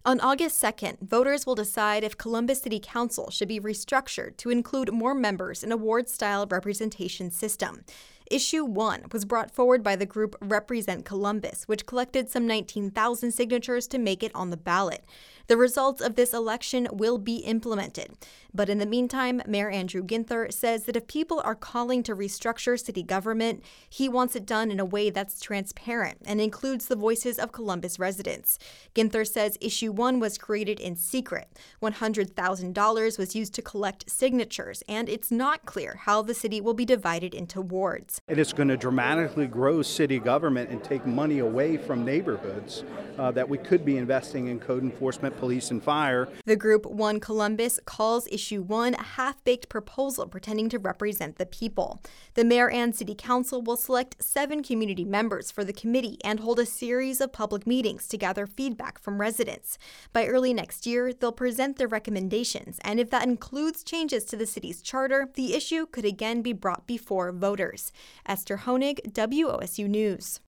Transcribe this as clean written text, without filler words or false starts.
On August 2nd, voters will decide if Columbus City Council should be restructured to include more members in a ward-style representation system. Issue 1 was brought forward by the group Represent Columbus, which collected some 19,000 signatures to make it on the ballot. The results of this election will be implemented. But in the meantime, Mayor Andrew Ginther says that if people are calling to restructure city government, he wants it done in a way that's transparent and includes the voices of Columbus residents. Ginther says Issue 1 was created in secret. $100,000 was used to collect signatures, and it's not clear how the city will be divided into wards. It is going to dramatically grow city government and take money away from neighborhoods that we could be investing in code enforcement, police, and fire. The group One Columbus calls Issue 1 a half-baked proposal pretending to represent the people. The mayor and city council will select 7 community members for the committee and hold a series of public meetings to gather feedback from residents. By early next year, they'll present their recommendations, and if that includes changes to the city's charter, the issue could again be brought before voters. Esther Honig, WOSU News.